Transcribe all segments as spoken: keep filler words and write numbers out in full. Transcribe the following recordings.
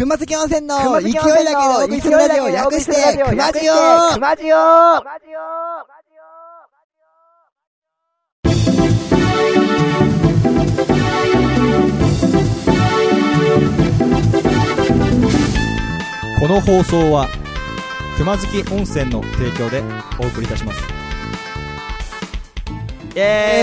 熊月温泉の勢いだけでお送りするラジオ、略して熊ジオ。 熊ジオ。 この放送は熊月温泉の提供でお送りいたします。 イ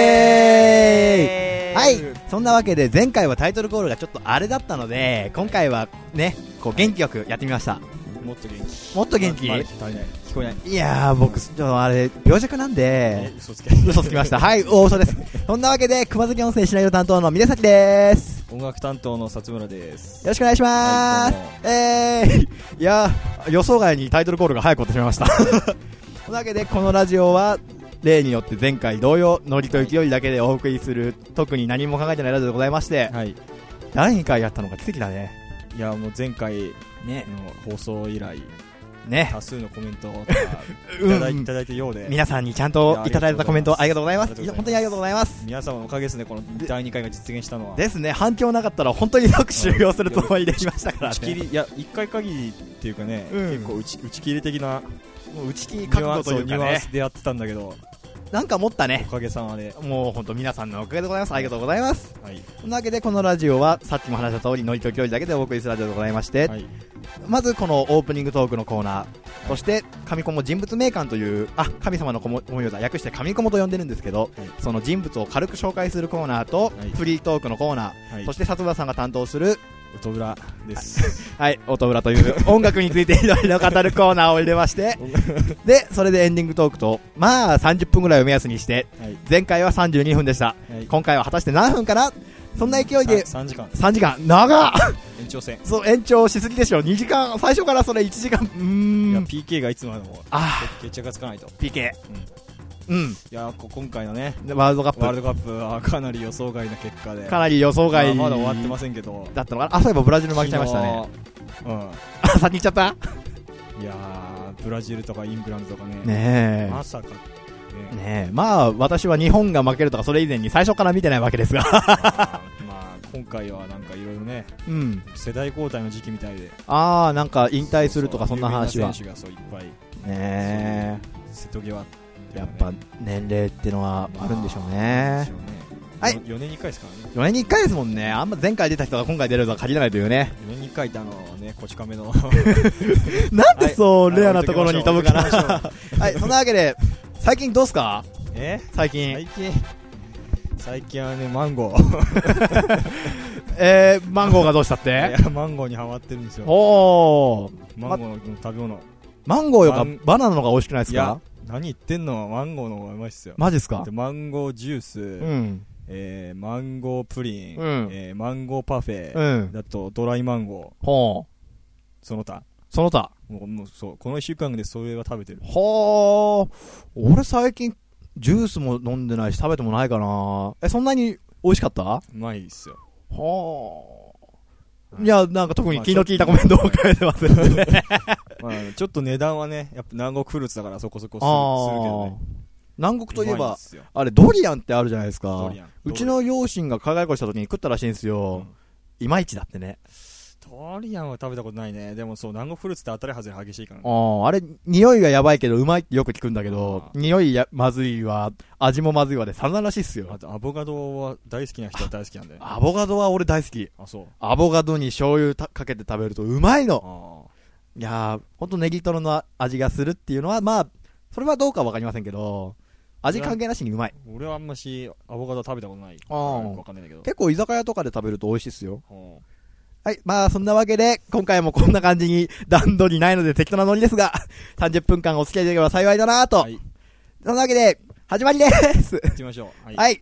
エーイ。はい、そんなわけで前回はタイトルコールがちょっとあれだったので、今回はね、こう元気よくやってみました。 もっと元気。 もっと元気。 まま足りない。聞こえない。 いやー、僕ちょっとあれ病弱なんで嘘つけ。 嘘つきました。はい、大嘘です。そんなわけで熊月温泉シナリオ担当の峰崎です。 音楽担当の薩村です。 よろしくお願いします。はい、えー、いや予想外にタイトルコールが早く終わってしまいました。というわけでこのラジオは例によって前回同様ノリと勢いだけでお送りする特に何も考えてないラジオでございまして、はい、だいにかいやったのが奇跡だね。 いやもう前回ねの放送以来ね、 多数のコメントをいただい、うん、いただいてようで、 皆さんにちゃんといただいたコメントありがとうございます。本当にありがとうございます。 皆様のおかげですね、このだいにかいが実現したのは。 ですね、反響なかったら本当に即終了するつもりできましたからね。 打ち切り、いやいっかい限りっていうかね、うん、結構打ち、打ち切り的なもう打ち切り覚悟というかね、 ニュアンスでやってたんだけど、 なんか持ったね。 おかげさまで。 もう本当皆さんのおかげでございます。ありがとうございます。はい。そんなわけでこのラジオはさっきも話した通りノリと距離だけでお送りするラジオでございまして、はい、まずこのオープニングトークのコーナー、はい、そして神コモ人物名鑑というあ神様の模様だ略して神コモと呼んでるんですけど、はい、その人物を軽く紹介するコーナーと、はい、フリートークのコーナー、はい、そして里村さんが担当する音裏ですはい、音裏という音楽についていろいろ語るコーナーを入れましてで、それでエンディングトークとまあさんじゅっぷんぐらいを目安にして、はい、前回はさんじゅうにふんでした、はい、今回は果たして何分かな。そんな勢いでさんじかんさんじかん長っ延長戦。 そう延長しすぎでしょ。にじかん最初からそれいちじかん。うーん、 いや ピーケー がいつまでも決着がつかないとピーケー、うんうん、いや今回のねワールドカップワールドカップはかなり予想外の結果で、 かなり予想外、 まあ、まだ終わってませんけどだったのかな。あ、そういえばブラジル負けちゃいましたね。うんあ、先に行っちゃった。 いやーブラジルとかイングランドとかね、 ねえまさかねえ、まあ私は日本が負けるとかそれ以前に最初から見てないわけですがまあ、まあ、今回はなんかいろいろね、うん、世代交代の時期みたいで、 ああなんか引退するとかそんな話は選手がそういっぱいねえ瀬戸際やっぱ年齢ってのはあるんでしょうね。はい、 よねんにいっかいですからね。 よねんにいっかいですもんね。あんま前回出た人が今回出るとは限らないというね。 よねんにいっかいってあのねこち亀のなんでそう、はい、レアなところに飛ぶかなはい、そんなわけで最近どうすか。 え最近最近最近はねマンゴーえー、マンゴーがどうしたって。 いやマンゴーにハマってるんですよ。 おー、 マンゴーの食べ物。 マンゴーよかバナナの方が美味しくないですか。いや何言ってんの、マンゴーの方がうまいっすよ。 マジっすか。 でマンゴージュース、うんえー、マンゴープリン、うんえー、マンゴーパフェ、うん、だとドライマンゴー、ほうその他その他もうもうそうこのいっしゅうかんでそれは食べてる。 はあ、俺最近ジュースも飲んでないし食べてもないかな。え、そんなに美味しかった。うまいっすよ。 はあ、いやなんか特に気の利いたコメントを書いてますよねまあ、ちょっと値段はねやっぱ南国フルーツだからそこそこす る, するけどね。 南国といえばあれドリアンってあるじゃないですか。うちの両親が海外越した時に食ったらしいんですよ、うん、いまいちだってね。 ドリアンは食べたことないね。でもそう南国フルーツって当たり外れ激しいからね。 ああれ匂いがやばいけどうまいってよく聞くんだけど、匂いやまずいわ味もまずいわで散々らしいっすよ。 あとアボカドは大好きな人は大好きなんで。 アボカドは俺大好き。 あそうアボカドに醤油たかけて食べるとうまいの。いやーほんとネギトロの味がするっていうのはまあそれはどうかわかりませんけど味関係なしにうまい。 俺はあんましアボカド食べたことない。あわかんないんだけど結構居酒屋とかで食べると美味しいっすよ。はい、まあそんなわけで今回もこんな感じに段取りないので適当なノリですがさんじゅっぷんかんお付き合いできれば幸いだなと、はい、そんなわけで始まりです行きましょう。はい、 はい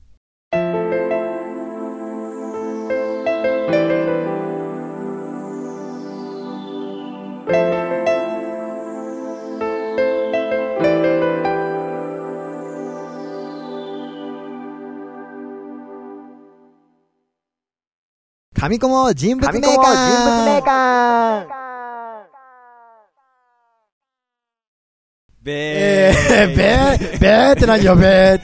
神コモ人物名鑑。べーべーべーって何よべー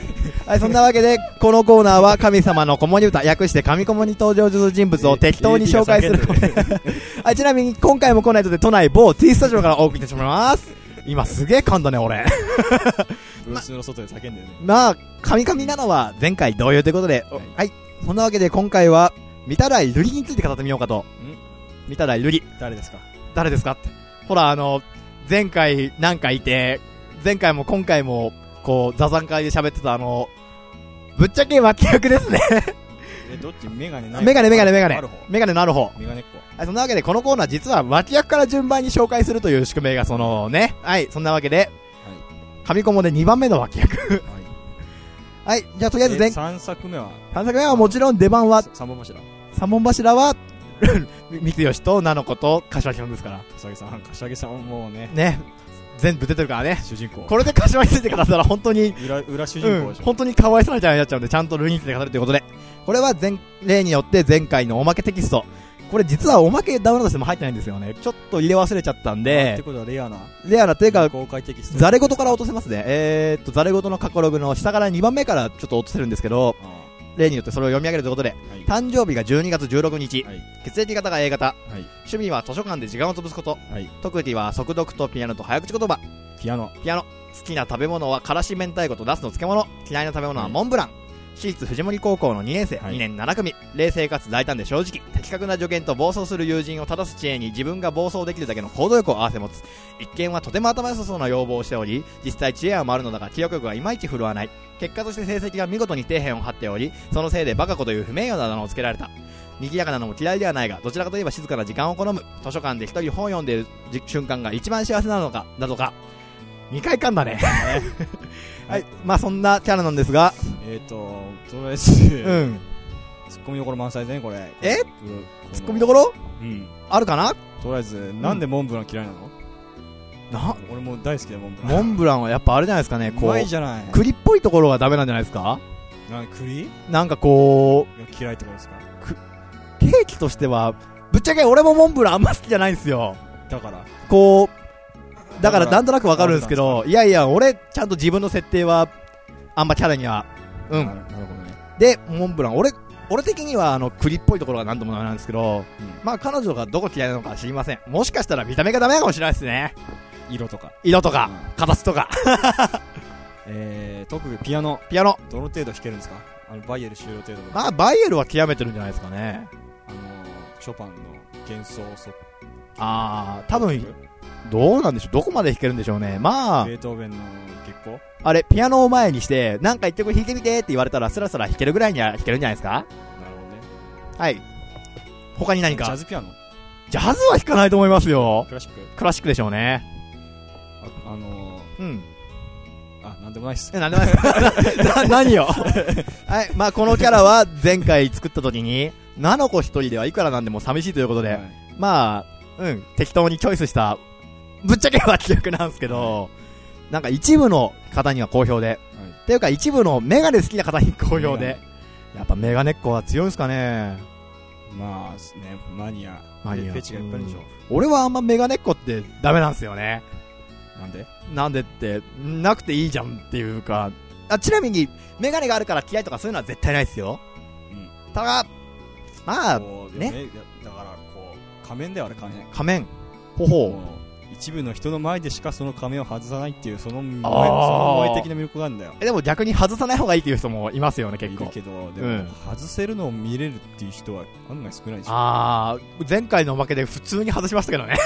はい、そんなわけでこのコーナーは神様の子守歌、略して神子守に登場する人物を適当に紹介するコーナー。はい、ちなみに今回も来ないとで都内某 T スタジオからお送りいたします。今すげえ噛んだね俺。 ブースの外で叫んでるね。 まあ神々なのは前回同様ということで、はい、はい、そんなわけで今回は御手洗瑠璃について語ってみようかと。御手洗瑠璃、 誰ですか誰ですかって。ほらあの前回なんかいて、前回も今回もこう座談会で喋ってたあのぶっちゃけ脇役ですね。 え、どっち？メガネない？ メガネメガネメガネメガネのある方。 メガネっ子。 はい、そんなわけでこのコーナー実は脇役から順番に紹介するという宿命がそのね。はい、そんなわけで、はい、神子もでにばんめの脇役。はい、はい、じゃあとりあえず前さんさくめはさんさくめはもちろん出番はさんぼん柱。 さんぼん柱は三吉と菜々子と柏木さんですから。 柏木さん、柏木さんもうね。 ね。全部出てるからね。 主人公。 これで柏木について語ったら本当に裏、裏主人公でしょ、 うん、本当にかわいそうなキャラになっちゃうんで、ちゃんとルーについて語るということで、これは前例によって前回のおまけテキスト、これ実はおまけダウンロードしても入ってないんですよね。ちょっと入れ忘れちゃったんで。 ってことはレアなレアなというか公開テキストザレごとから落とせますね。えーっとザレごとの過去ログの下からにばんめからちょっと落とせるんですけど、例によってそれを読み上げるということで、はい、誕生日がじゅうにがつじゅうろくにち、はい、血液型が A 型、はい、趣味は図書館で時間を潰すこと、はい、特技は速読とピアノと早口言葉。 ピアノピアノ。好きな食べ物はからし明太子とナスの漬物。嫌いな食べ物はモンブラン、はい、私立藤森高校のにねん生、はい、にねんなな組。冷静かつ大胆で正直、的確な助言と暴走する友人を正す知恵に自分が暴走できるだけの行動力を併せ持つ。一見はとても頭良さそうな要望をしており、実際知恵は回るのだが記憶力がいまいち振るわない。結果として成績が見事に底辺を張っており、そのせいでバカ子という不名誉なあだ名をつけられた。賑やかなのも嫌いではないが、どちらかといえば静かな時間を好む。図書館で一人本を読んでいる瞬間が一番幸せなのかだとか。にかい噛んだね。はい、まあそんなキャラなんですが、 えーととりあえず、 うん、 ツッコミどころ満載でねこれ。 えツッコミどころ、 うん、 あるかな。 とりあえず、なんでモンブラン嫌いなの？ な俺も大好きだモンブラン。 モンブランはやっぱあれじゃないですかね、こううまいじゃない。 栗っぽいところがダメなんじゃないですか。 な栗？ なんかこう嫌いってことですか？ ケーキとしてはぶっちゃけ俺もモンブランあんま好きじゃないんですよ。 だからこうだからなんとなくわかるんですけど、いやいや俺ちゃんと自分の設定はあんまキャラにはうんなるほどね。でモンブラン俺俺的にはあの栗っぽいところがなんともなんですけど、うん、まあ彼女がどこ嫌いなのか知りません。もしかしたら見た目がダメかもしれないですね。 色とか色とか、うん、形とか。 えー、特技ピアノピアノどの程度弾けるんですか？あのバイエル終了程度。 まあバイエルは極めてるんじゃないですかね。 あのショパンの幻想そああ多分どうなんでしょう、どこまで弾けるんでしょうね。まあベートーベンの月光あれピアノを前にしてなんか一曲弾いてみてって言われたらスラスラ弾けるぐらいには弾けるんじゃないですか。なるほどね。 はい。他に何かジャズピアノ？ ジャズは弾かないと思いますよ。 クラシック？ クラシックでしょうね。 あ、あのー、 うんあ、なんでもないっす。 え、なんでもないっす。な、何よ。はい、まあこのキャラは前回作った時にナノコ一人ではいくらなんでも寂しいということで、はい、まあうん適当にチョイスしたぶっちゃけは記憶なんですけど、はい、なんか一部の方には好評で、はい、っていうか一部のメガネ好きな方に好評で、やっぱメガネっ子は強いんですかね。 まあね、マニアマニアフェチがいっぱいいるでしょ、 うん、俺はあんまメガネっ子ってダメなんですよね。 なんでなんでってなくていいじゃんっていうか、あちなみにメガネがあるから嫌いとかそういうのは絶対ないですよ、うん、ただまあね、 だからこう仮面だよあれ仮面仮面ほほう一部の人の前でしかその仮面を外さないっていうその萌え、その萌え的な魅力があるんだよ。 えでも逆に外さない方がいいっていう人もいますよね結構。 いるけどでも、うん、外せるのを見れるっていう人は案外少ないでしょ。 ああ前回のおまけで普通に外しましたけどね。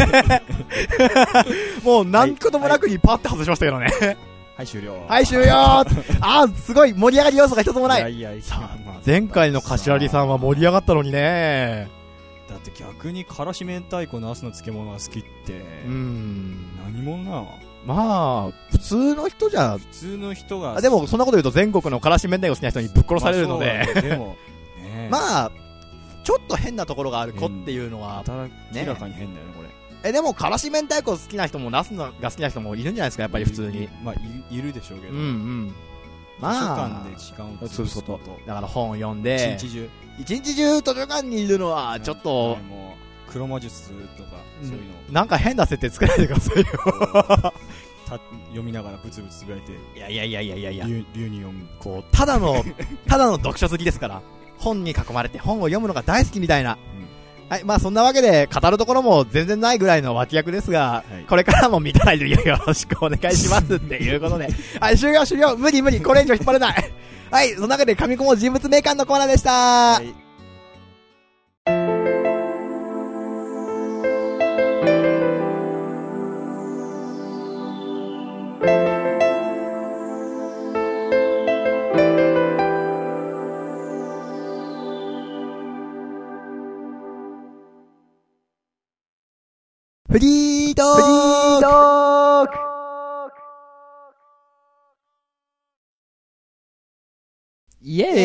もう何こともなくにパッて外しましたけどね。はい、 はい終了。 はい終了。あーすごい盛り上がり要素が一つもない。 いやいやさあ、まあ、前回の柏木さんは盛り上がったのにね。 だって逆にからし明太子ナスの漬物が好きってうーん何者なの。 まあ普通の人じゃ普通の人があでもそんなこと言うと全国のからし明太子好きな人にぶっ殺されるので、 まあ、でも、ね、 まあちょっと変なところがある子っていうのは明らかに変だよねこれ。 えでもからし明太子好きな人もナスが好きな人もいるんじゃないですかやっぱり普通に。 まあ い, いるでしょうけど、うんうんまあ、 図書館で時間を潰すことだから本を読んで一日中一日中図書館にいるのはちょっと、 はい、もう黒魔術とかそういうの、 うん、なんか変な設定作らないでくださいよ。 読みながらブツブツつぶやいて。 いやいやいやいやいやいや。 流に読む。 こう、ただの、ただの読書好きですから。本に囲まれて本を読むのが大好きみたいな。うん、はい、まあそんなわけで、語るところも全然ないぐらいの脇役ですが、はい、これからも見たいというよろしくお願いしますっていうことで。はい、終了終了無理無理これ以上引っ張れない。はい、その中で神子も人物名鑑のコーナーでした。はい、フリートーク、フリートークイエーイ、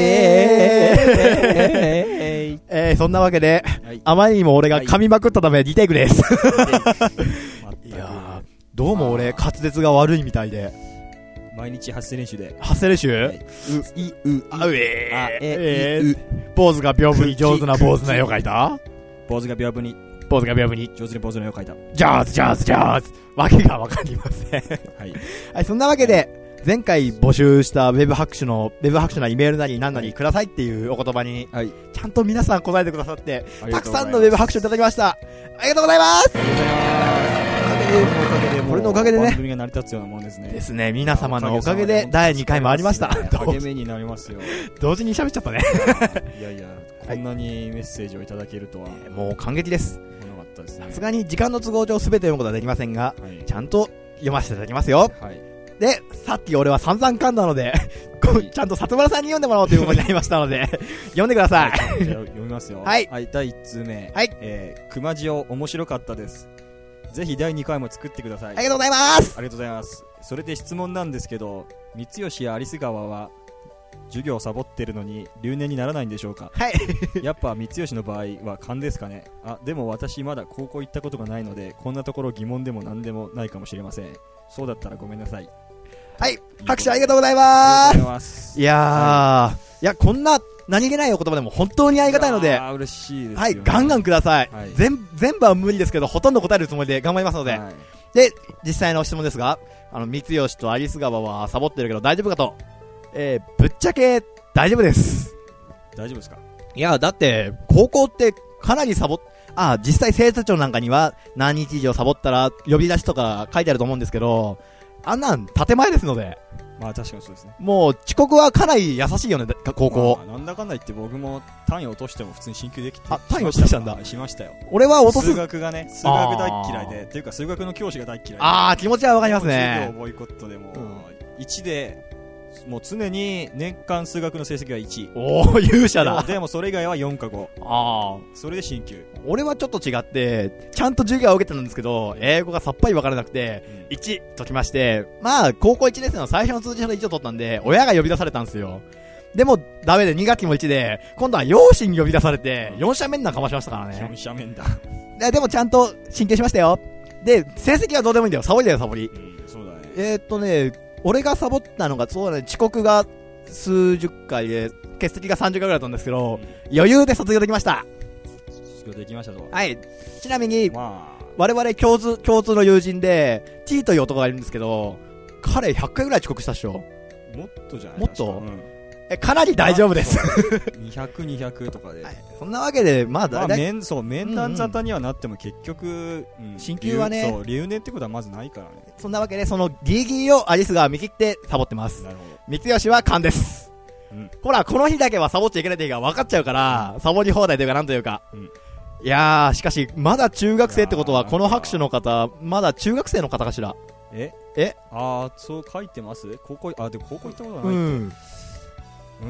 えー、そんなわけで、はい、あまりにも俺が噛みまくったためリテイクです。いやー、どうも俺滑舌が悪いみたいで。 毎日発声練習で。 発声練習、はい、う、い、う、あ、うえー、あ、えー、坊主が屏風に上手な坊主の絵を描いた。 坊主が屏風に。 坊主が屏風に上手に坊主の絵を描いた。 ジャーズジャーズジャーズ。わけがわかりません。はい。はい、そんなわけで、前回募集したウェブ拍手の、ウェブ拍手なイメールなり何なりくださいっていうお言葉に、はい、ちゃんと皆さん答えてくださって、たくさんのウェブ拍手いただきました。ありがとうございます。ありがとうございます。これのおかげでね、番組が成り立つようなものですね。 ですね、皆様のおかげでだいにかいもありました。 励みになりますよ。 同時に喋っちゃったね。 いやいや、こんなにメッセージをいただけるとは。 もう感激です。さすがに時間の都合上すべて読むことはできませんが、はい、ちゃんと読ませていただきますよ。はい、で、さっき俺は散々噛んだので、はい、ちゃんと里村さんに読んでもらおうということになりましたので、読んでください。はい、 じゃあ読みますよ。 はい。 はい、だいいち通目。はい。えー、熊塩面白かったです。ぜひだいにかいも作ってください。ありがとうございます。 ありがとうございます。それで質問なんですけど、三吉や有栖川は、授業をサボってるのに留年にならないんでしょうか。 はいやっぱ三吉の場合は勘ですかね。あ、でも私まだ高校行ったことがないのでこんなところ疑問でも何でもないかもしれません。そうだったらごめんなさい。 はい、拍手ありがとうございます。いやー、はい、いやこんな何気ないお言葉でも本当にありがたいので、 あ、嬉しいですよ、ね、 はい、ガンガンください、はい、全, 全部は無理ですけどほとんど答えるつもりで頑張りますので、はい、で実際の質問ですが、あの三吉と有栖川はサボってるけど大丈夫かと、えー、ぶっちゃけ大丈夫です。 大丈夫ですか。 いやだって高校ってかなりサボっあ実際生徒長なんかには何日以上サボったら呼び出しとか書いてあると思うんですけど、あんなん建前ですので。 まあ確かにそうですね。 もう遅刻はかなり優しいよね高校、 まあ、なんだかんだ言って僕も単位落としても普通に進級できて、 あ単位落としたんだ。 しましたよ。 俺は落とす数学がね、数学大嫌いでっていうか数学の教師が大嫌いで、 ああ気持ちはわかりますね。 授業ボイコットでも、うん、いちでもう常に年間数学の成績はいちい。 おー勇者だ。 でもそれ以外はよんかご。ああそれで進級。 俺はちょっと違ってちゃんと授業は受けてたんですけど英語がさっぱり分からなくて、うん、いちときまして、まあ高校いちねん生の最初の通知書でいちを取ったんで親が呼び出されたんですよ。でもダメでに学期もいちで今度は両親に呼び出されてよん社面談かましましたからね。 よん社面談で, でもちゃんと進級しましたよ。で成績はどうでもいいんだよ。サボりだよサボり、うん、そうだね。えー、っとね俺がサボったのがそうだね、遅刻が数十回で欠席がさんじゅっかいぐらいだったんですけど、うん、余裕で卒業できました。 卒業できましたと。 はい。ちなみに、まあ、我々共通共通の友人で T という男がいるんですけど、彼ひゃっかいぐらい遅刻したっしょ。 もっとじゃない。 もっと、うん、えかなり大丈夫です。 にひゃく、にひゃくとかで、はい、 そんなわけでまあだいたい、まあ、面そう面談沙汰にはなっても結局、うんうん、進級はね、 そう留年ってことはまずないからね。 そんなわけでそのギリギリをアリスが見切ってサボってます。なるほど。三吉は勘です、うん、ほらこの日だけはサボっちゃいけないっていうか分かっちゃうから、うん、サボり放題というかなんというか、うん、いやーしかしまだ中学生ってことはこの拍手の方まだ中学生の方かしら。 ええあーそう書いてます。高校あでも高校行ったことないって。うんうー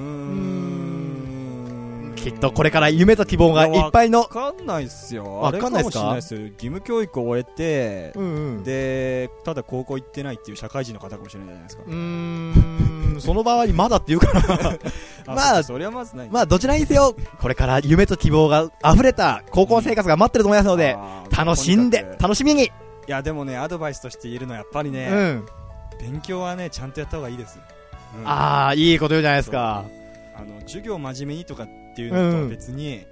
んきっとこれから夢と希望がいっぱいの。 わかんないっすよ。わかんないっすか。義務教育を終えて、うんうん、でただ高校行ってないっていう社会人の方かもしれないじゃないですか。 うーんその場合まだっていうかなまあそれはまずない。 まあどちらにせよこれから夢と希望が溢れた高校生活が待ってると思いますので、うん、楽しんで楽しみに。いやでもねアドバイスとして言えるのはやっぱりね、うん、勉強はねちゃんとやった方がいいです。 うん、ああいいこと言うじゃないですか。 あの授業真面目にとかっていうのとは別に、うん、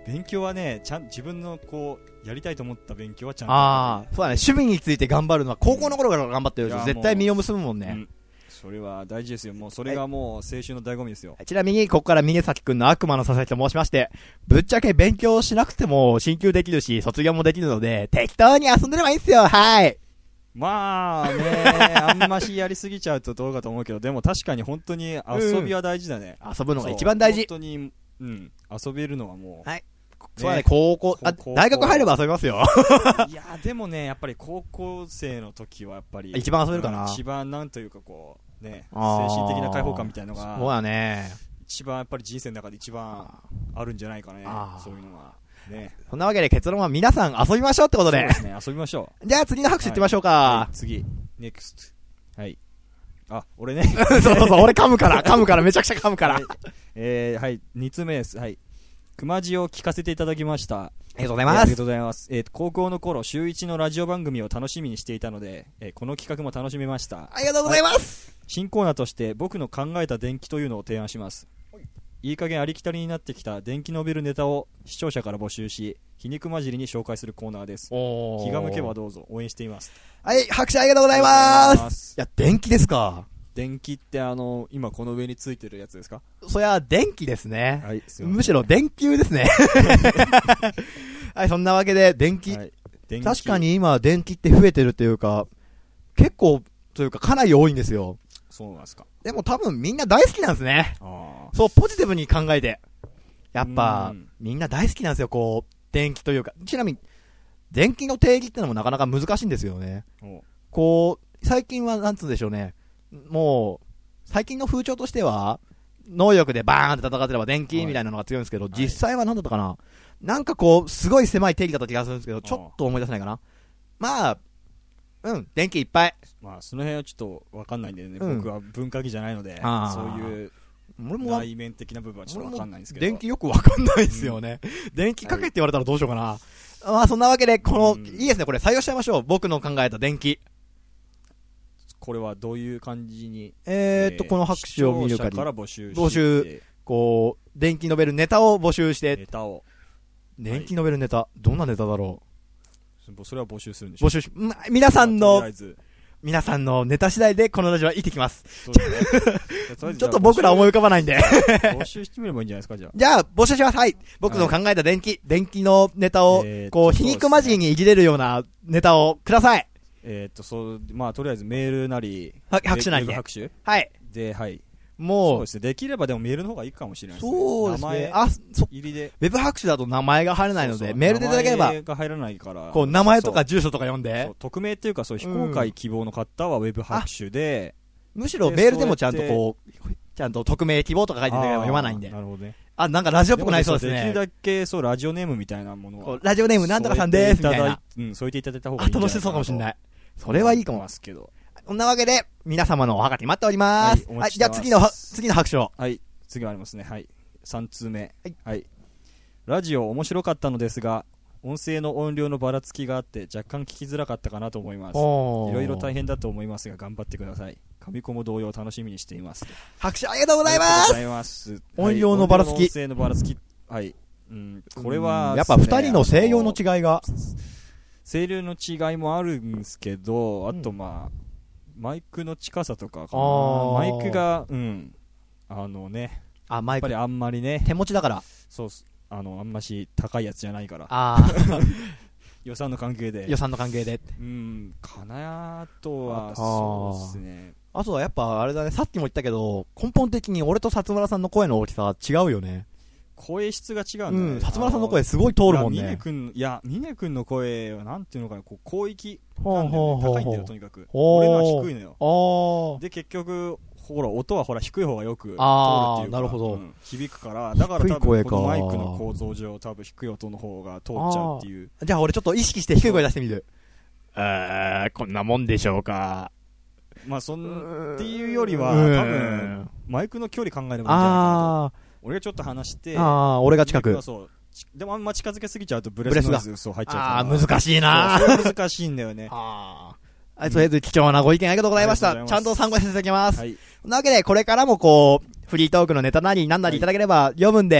勉強はね、ちゃん、自分のこう、やりたいと思った勉強はちゃんと。 ああ、そうだね。趣味について頑張るのは、高校の頃から頑張ってると絶対実を結ぶもんね。うん、 それは大事ですよ。もうそれがもう青春の醍醐味ですよ。 ちなみに、ここから峰崎くんの悪魔の佐々木と申しまして、ぶっちゃけ勉強しなくても進級できるし、卒業もできるので、適当に遊んでればいいんすよ。はい。 まあね、あんましやりすぎちゃうとどうかと思うけど、でも確かに本当に遊びは大事だね。 うん、遊ぶのが一番大事。 本当に、うん、遊べるのはもう。 はい。そうだね、高校、あ、大学入れば遊びますよ。 いや、でもね、やっぱり高校生の時はやっぱり。 一番遊べるかな。 一番なんというかこう、ね、精神的な解放感みたいなのが。 そうだね。 一番やっぱり人生の中で一番あるんじゃないかね。そういうのが。ね。 そんなわけで結論は皆さん遊びましょうってことで。 そうですね、遊びましょう。じゃあ次の拍手いってみましょうか。 はい、次、ネクスト。はい。あ、俺ね。 そうそうそう、俺噛むから、噛むから、めちゃくちゃ噛むから。 はい、えー、はい、二つ目です。はい。熊字を聞かせていただきました。 ありがとうございます。 ありがとうございます。えー、高校の頃、週一のラジオ番組を楽しみにしていたので、えー、この企画も楽しめました。 ありがとうございます。 はい、新コーナーとして僕の考えた電気というのを提案します。いい加減ありきたりになってきた電気ノベルネタを視聴者から募集し、皮肉交じりに紹介するコーナーです。気が向けばどうぞ応援しています。 はい、拍手ありがとうございます。いや、電気ですか。 電気ってあの、今この上についてるやつですか？ そりゃ、電気ですね。 はい、すいません。 むしろ電球ですね。はい、そんなわけで、電気。はい、電気確かに今、電気って増えてるっていうか、結構、というかかなり多いんですよ。 そうなんですか。 でも多分みんな大好きなんですね。あ、そう、ポジティブに考えて。やっぱ、みんな大好きなんですよ、こう、電気というか。ちなみに、電気の定義ってのもなかなか難しいんですよね。こう、最近はなんつうんでしょうね。もう、最近の風潮としては、能力でバーンって戦ってれば電気みたいなのが強いんですけど、はい、実際は何だったかな、はい、なんかこう、すごい狭い定義だった気がするんですけど、ちょっと思い出せないかな。まあ、うん、電気いっぱい。 まあ、その辺はちょっとわかんないんでね、うん、僕は文化技じゃないので、そういう、内面的な部分はちょっとわかんないんですけど。 電気よくわかんないですよね。うん、電気かけって言われたらどうしようかな。はい、まあ、そんなわけで、この、うん、いいですね、これ採用しちゃいましょう。僕の考えた電気。 これはどういう感じに、 えーっと、えー、この拍手を見るかりから募集して、 募集、こう、電気ノベルネタを募集して、 ネタを。 電気ノベルネタ、はい、どんなネタだろう。それは募集するんでしょう。 募集し、ま、皆さんの、皆さんのネタ次第でこのラジオは生きてきます。そうですね、ちょっと僕ら思い浮かばないんで。 募集してみればいいんじゃないですか、じゃあ。 じゃあ、募集します。はい。僕の考えた電気、はい、電気のネタを、えー、こう、皮肉交じりにいじれるようなネタをください。 えー、っと、そう、まあ、とりあえずメールなり、 は拍手なりで。 拍手はい。 で、はい。 もう、 そうですね。できればでもメールの方がいいかもしれないですね。 そうですね。 名前あ、そ、 入りで。 ウェブ拍手だと名前が入らないので、そうそうメールでいただければ。 名前が入らないから。 こう、名前とか住所とか読んで。そう、 匿名っていうか、そう、非公開希望の方はウェブ拍手で、 うん、むしろメールでもちゃんとこう、ちゃんと匿名希望とか書いてるけど読まないんで。 なるほどね。 あ、なんかラジオっぽくなりそうですね。 できるだけ、そう、ラジオネームみたいなものを。 ラジオネームなんとかさんでーす、みたいな。 うん、添えていただいた方がいいんじゃないかな。 あ、楽しそうかもしれない。それはいいかも。 ますけど。 そんなわけで、皆様のおはがき待っております。はい、はい、じゃあ次の、次の拍手を。 はい、次はありますね。はい。さん通目。はい。はい。ラジオ面白かったのですが、音声の音量のばらつきがあって若干聞きづらかったかなと思います。いろいろ大変だと思いますが頑張ってください。神子も同様楽しみにしています。 拍手ありがとうございます。ありがとうございます。音量のばらつき。 音声のばらつき。はい。うん、これは、 やっぱ二人の声量の違いが。 声量の違いもあるんですけど、あとまあ、マイクの近さとかかな。マイクが、うん。あのね。 あ、マイク。 やっぱりあんまりね。 手持ちだから。 そうっす。あの、あんまし高いやつじゃないから。 ああ。 予算の関係で。 予算の関係で。 うん。かなとは、そうですね。 あとはやっぱあれだね、さっきも言ったけど、根本的に俺と薩村さんの声の大きさは違うよね。 声質が違うんだね。 うん。薩村さんの声すごい通るもんね。 峰君、いや、峰君の声はなんていうのかな、こう、広域なんだよね。高いんだよ、とにかく。俺のは低いのよ。で、結局、ほら、音はほら、低い方がよく通るっていうか。 ああ、なるほど、 うん。響くから、だから多分、このマイクの構造上、多分低い音の方が通っちゃうっていう。 じゃあ俺ちょっと意識して低い声出してみる。あー、こんなもんでしょうか。 まあ、そん、っていうよりは、多分、マイクの距離考えればいいんじゃないかなと。俺がちょっと話して、 ああ、俺が近く。 そう。でもあんま近づけすぎちゃうとブレスノイズそう入っちゃうから。ああ、難しいなそう難しいんだよね。 ああ。はい、とりあえず貴重なご意見ありがとうございました。ちゃんと参考にさせていただきます。はい。そんなわけで、これからもこう、フリートークのネタなりなんなりいただければ読むんで、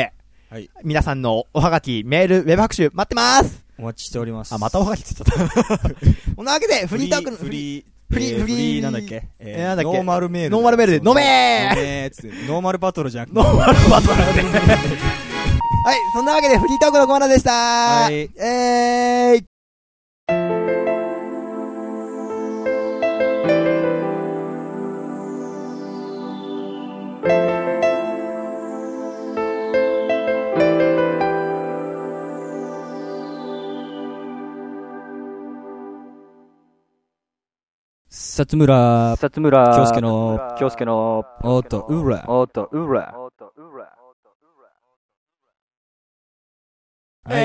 はい、 皆さんのおはがき、メール、ウェブ拍手待ってます。 お待ちしております。 あ、またおはがきって言っちゃった。こんなわけで、フリートークの、 フリー、 フリー、フリー、 なんだっけ、 えー、なんだっけ、 ノーマルメール。 ノーマルメールで、飲めー飲めーつって、ノーマルバトルじゃなくて。 ノーマルバトルで。はい、そんなわけで、フリートークのコーナーでしたー。はい。えーい。 薩村、 薩村、 京介の、 京介の、 おっと、うら、 おっと、うら。 はい。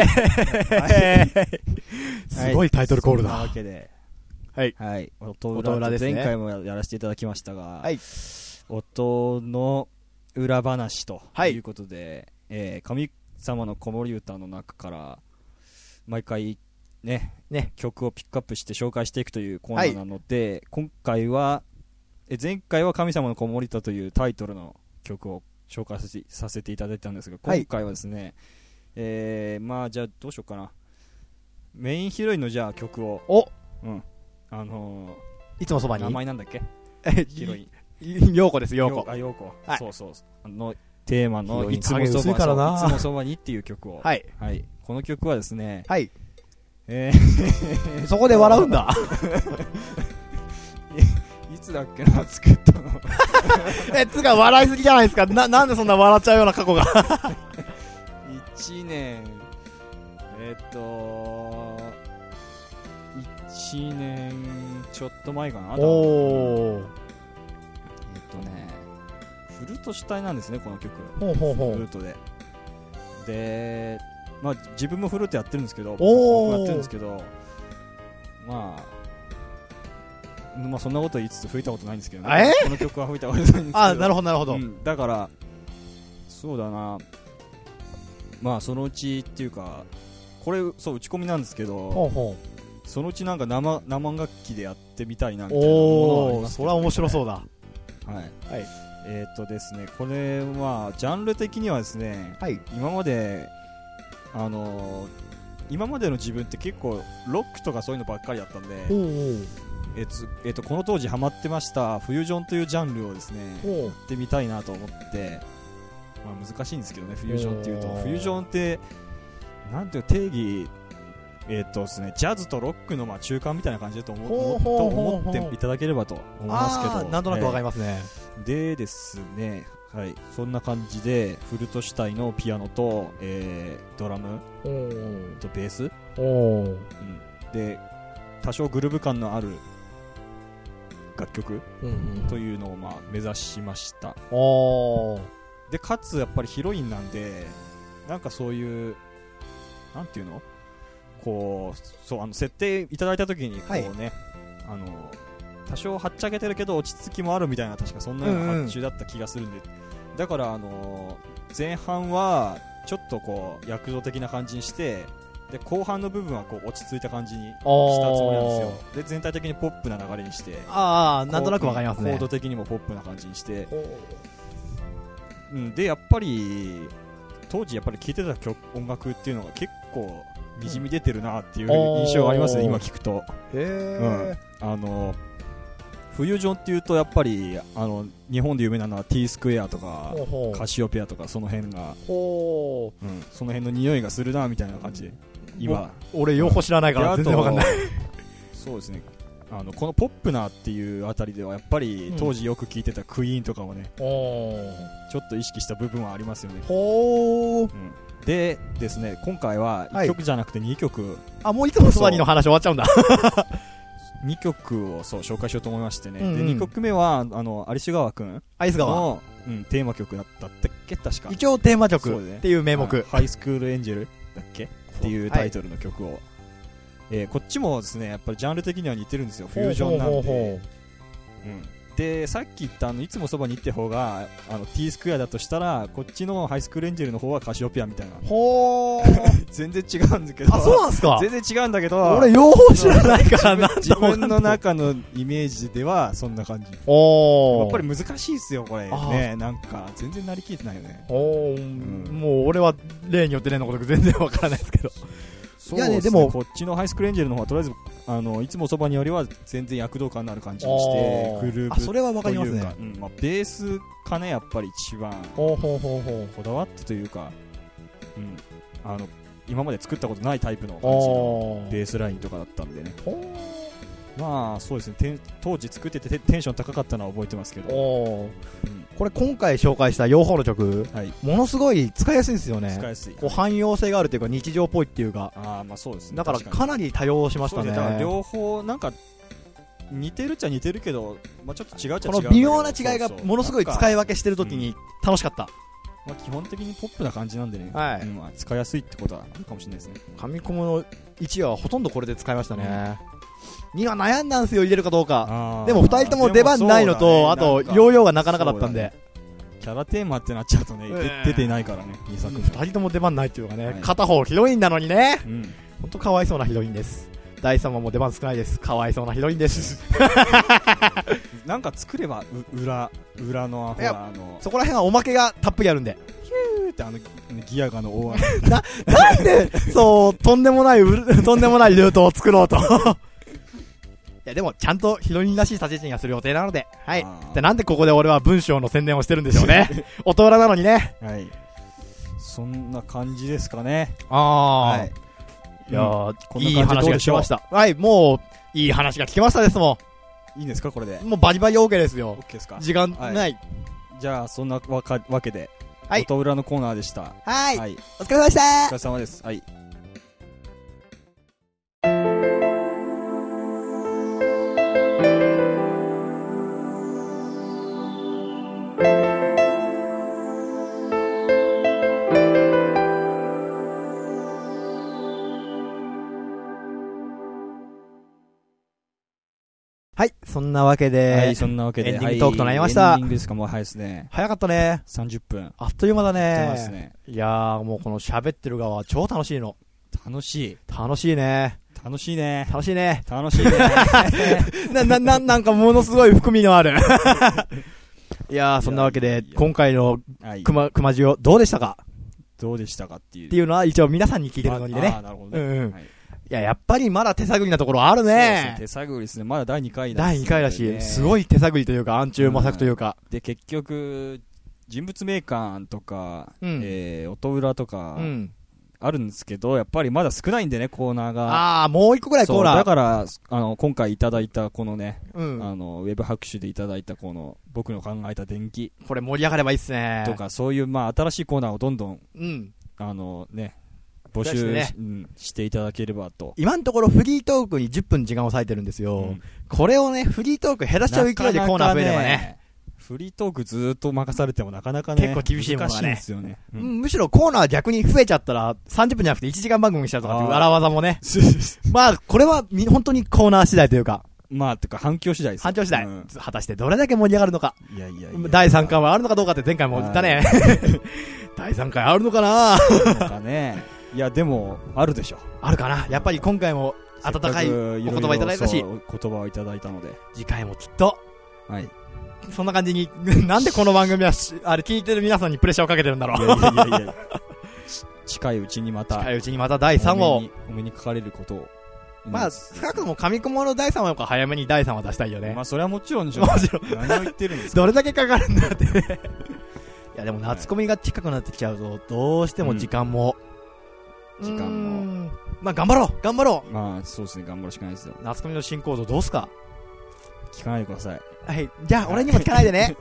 すごいタイトルコールだ。 そんなわけで、 はい。 はい。音裏ですね。前回もやらせていただきましたが、 はい。 音の裏話ということで、えー、神様の子守歌の中から、毎回、ね、 ね、 曲をピックアップして紹介していくというコーナーなので、はい、今回はえ前回は神様の子守歌というタイトルの曲を紹介させて、させていただいたんですが、今回はですね、はい、えー、まあじゃあどうしようかな、メインヒロインのじゃあ曲を、 お、 うん、あのー、 いつもそばに名前なんだっけヒロイン陽子です、陽子。 あ、陽子、 はい、 そうそう、あのテーマのいつもそばに、いつもそばにっていう曲を、 はい、 はい、この曲はですね、 はい、 えー、 そこで笑うんだ。 いつだっけな、作ったの。 え、つか笑いすぎじゃないですか。な、なんでそんな笑っちゃうような過去が。 いちねん、えっと、いちねんちょっと前かな。 おー。 えっとね、フルート主体なんですね、この曲。 ほうほうほう。 フルートで。で、まあ、自分もフルートやってるんですけど、僕もやってるんですけど、まあ、まあそんなこと言いつつ吹いたことないんですけどね。この曲は吹いたことないんですけど。 あ、なるほどなるほど、 うん。だからそうだな、まあそのうちっていうか、これそう打ち込みなんですけど、 ほうほう、そのうちなんか生生楽器でやってみたいなみたいなものはあります、ね。 おー、それは面白そうだ。 はい。 はい。 えっとですね、これはジャンル的にはですね、 はい、 今まであのー、今までの自分って結構ロックとかそういうのばっかりだったんで、 おうえっとえっと、この当時ハマってましたフュージョンというジャンルをですねやってみたいなと思って、まあ、難しいんですけどね、フュージョンっていうと、フュージョンってなんていう定義、えっとですね、ジャズとロックのまあ中間みたいな感じだと思と思っていただければと思いますけど、 なんとなくわかりますね、 えー、でですね、はい、そんな感じでフルート主体のピアノと、えー、ドラムとベース、 お、うん、 で多少グルーヴ感のある楽曲というのをまあ目指しました。 お、 でかつやっぱりヒロインなんで、なんかそういうなんていうの、こうそうあの設定いただいた時にこうね、はい、あの多少はっちゃけてるけど落ち着きもあるみたいな、確かそんなような発注だった気がするんで、うんうん、だからあの前半はちょっとこう躍動的な感じにして、で後半の部分はこう落ち着いた感じにしたつもりなんですよ。で全体的にポップな流れにして、 ああ、なんとなくわかりますね。 コード的にもポップな感じにして、うん、でやっぱり当時やっぱり聴いてた曲音楽っていうのが結構にじみ出てるなっていう印象がありますね、今聞くと。 へー、うん、あのフュージョンっていうとやっぱりあの日本で有名なのは T スクエアとかカシオペアとか、その辺が、 ほう、 うん、その辺の匂いがするなみたいな感じで今。 俺用法知らないから全然わかんない。 そうですね、あのこのポップなっていうあたりではやっぱり当時よく聴いてたクイーンとかもね、うん、ちょっと意識した部分はありますよね。 ほー、 うん、でですね、今回はいっきょくじゃなくてにきょく、はい、 あ、もういつもそばにの話終わっちゃうんだ。 にきょくをそう紹介しようと思いましてね、うんうん、でにきょくめはあの有栖川くんアイス川の、うん、テーマ曲だったっけ、確か一応テーマ曲っていう名目、 ハイスクールエンジェルだっけっていうタイトルの曲を、はい、えー、こっちもですねやっぱりジャンル的には似てるんですよ、フュージョンなんで、ほうほうほう、うん、 でさっき言ったあのいつもそばに行って方があの T スクエアだとしたら、こっちのハイスクールエンジェルの方はカシオペアみたいな。 ほー全然違うんだけど。 あ、そうなんすか。 全然違うんだけど、 俺両方知らないからなんと自分の中のイメージではそんな感じ。 おーやっぱり難しいっすよこれね。なんか全然なりきれてないよね。 おー、 うん、 もう俺は例によって例のこと全然わからないですけど。 そうですね、いやね、でもこっちのハイスクールエンジェルの方はとりあえずあのいつもそばによりは全然躍動感のある感じにしてグルーブというか、 それはわかりますね。 うん、まあ、ベースかね、やっぱり一番ほうほうほうほうこだわったというか、うん、あの今まで作ったことないタイプの感じのベースラインとかだったんでね。まあそうですね、当時作っててテンション高かったのは覚えてますけど、 お、うん、これ今回紹介した両方の曲、はい、ものすごい使いやすいんですよね。 使いやすい、 こう汎用性があるというか日常っぽいっていうか、 あ、まあそうですね、 だからかなり多用しましたね。 だから両方なんか似てるっちゃ似てるけど、まあ、ちょっと違うっちゃ違う。 この微妙な違いがものすごい使い分けしてるときに楽しかった。 まあ、基本的にポップな感じなんでね、 はい、 うん、まあ、使いやすいってことはあるかもしれないですね。 紙コムのいちはほとんどこれで使いましたね。うん、には悩んだんですよ、入れるかどうか。でもふたりとも出番ないのと、ね、あとヨーヨーがなかなかだったんで、ね、 キャラテーマってなっちゃうとね、えー、出ていないからね、にさくめ。 ふたりとも出番ないっていうかね、はい、片方ヒロインなのにね、うん、ほんとかわいそうなヒロインです。だいさんわも出番少ないです。かわいそうなヒロインですなんか作れば裏裏のほらあのそこら辺はおまけがたっぷりあるんで、 ヒューってあのギアガの大穴ななんでそうとんでもないとんでもないルートを作ろうといやでもちゃんとヒロインらしい立ち位置にはする予定なので、はい。でなんでここで俺は文章の宣伝をしてるんでしょうねおとらなのにね、 はい、そんな感じですかね。 ああ、はい、いやー、うん、いい話が聞けました。はい、もういい話が聞けましたですもん。 いいんですかこれで。 もうバリバリ OK ですよ。 OK ですか。 時間ない、はい、 じゃあそんなわかわけで、 はい、 音裏のコーナーでした。 はい、はい、お疲れ様でした。 お疲れ様です。はい。 はい、そんなわけで、 はい、そんなわけで、 エンディングトークとなりました。 エンディングですか、もう早いですね。 早かったね。 さんじゅっぷん。 あっという間だね。 ますね。 いやー、もうこの喋ってる側は超楽しいの。 楽しい。 楽しいね。 楽しいね。 楽しいね。 楽しいね。 な、な、な、なんかものすごい含みのある。いやー、そんなわけで、今回のくま、くまじお、どうでしたか？ どうでしたかっていう。 っていうのは一応皆さんに聞いてるのにね。 ああ、なるほどね。 うんうん。 はい、 いや、やっぱりまだ手探りなところあるね。 そうですね、手探りですね。まだだいにかいだし、ね。 だいにかいだし、すごい手探りというか、暗中模索というか。 うん、で、結局、人物名鑑とか、うん、えー、音裏とか、うん、あるんですけど、やっぱりまだ少ないんでね、コーナーが。 ああ、もう一個くらいコーナー。 だから、あの、今回いただいたこのね、 うん、 あの、ウェブ拍手でいただいたこの、僕の考えた電気。 これ盛り上がればいいっすね。 とか、そういう、まあ、新しいコーナーをどんどん、 うん、 あのね、募集 し,、ねうん、していただければと。 今のところフリートークにじゅっぷん時間を割いてるんですよ、うん、これをねフリートーク減らしちゃう勢いでコーナー増えれば ね, ねフリートークずーっと任されてもなかなかね結構厳しいものがね難しいんですよね、うん、 むしろコーナー逆に増えちゃったらさんじゅっぷんじゃなくていちじかん番組にしちゃうとかっていう荒技もねまあこれは本当にコーナー次第というかまあてか反響次第です。 反響次第、うん、果たしてどれだけ盛り上がるのか。 いやいやいやだいさんかいはあるのかどうかって前回も言ったねだいさんかいあるのかななんかねいやでもあるでしょ。 あるかな。やっぱり今回も温かいお言葉いただいたし、 言葉をいただいたので次回もきっとはいそんな感じになんでこの番組はあれ聞いてる皆さんにプレッシャーをかけてるんだろう。 いやいやいやいや近いうちにまた近いうちにまただいさんわをお目にかかれることをまあ少なくとも紙コモのだいさんわよりか早めにだいさんわ出したいよね。 まあそれはもちろんでしょ。 もちろん何を言ってるんですか。 どれだけかかるんだってねいやでも夏コミが近くなってきちゃうとどうしても時間も、 うん、時間もまあ頑張ろう頑張ろう。まあそうですね頑張るしかないですよ。 夏コミの進行度どうすか。 聞かないでください。 はいじゃあ俺にも聞かないでね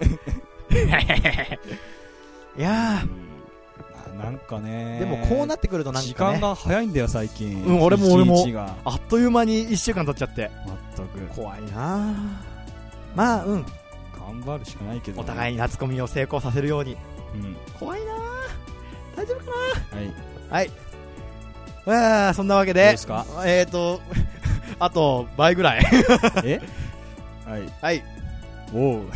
いやーなんかねでもこうなってくるとなんか、ね、 時間が早いんだよ最近。 うん俺も俺もあっという間にいっしゅうかん経っちゃって全く怖いな。まあうん頑張るしかないけど、ね、 お互いに夏コミを成功させるように、 うん、 怖いな大丈夫かな。 はいはいわあそんなわけでどうですか。 えーとあと倍ぐらいえはいはいおう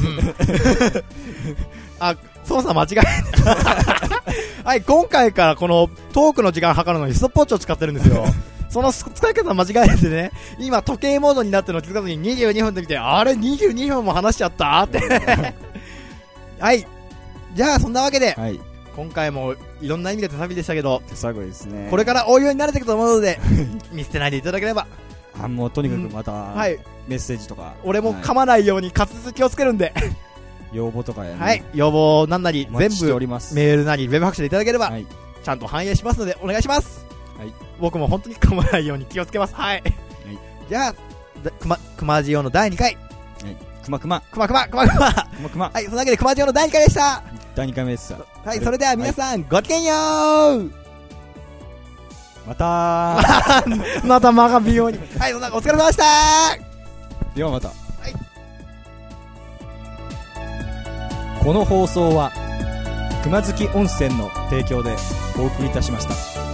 あ、操作間違えたはい、今回からこのトークの時間測るのにストップウォッチを使ってるんですよその使い方間違えてね、今時計モードになってるの気づかずににじゅうにふんで見て、あれにじゅうにふんも話しちゃったってはい、じゃあそんなわけで、はい、今回もいろんな意味で手探りでしたけど、 手探りですね。 これから応用に慣れていくと思うので見捨てないでいただければ。 あ、もうとにかくまた、うん、 はい、 メッセージとか俺も噛まないように滑舌気をつけるんで要望とかやね、 はい、要望なんなり全部メールなりウェブ拍手でいただければ、はい、ちゃんと反映しますのでお願いします。はい、僕も本当に噛まないように気をつけます。はい、はい、じゃあくまくまじよのだいにかい、 はい、くまくまくまくまくまくまくまくま、はい、そのわけでくまじよのだいにかいでした。 だいにかいめでした。 はい、それでは皆さん、はい、ごきげんよう。 またーまた間が微妙にはい、そんなお疲れ様でした。 ではまた。 はい、 この放送は熊月温泉の提供でお送りいたしました。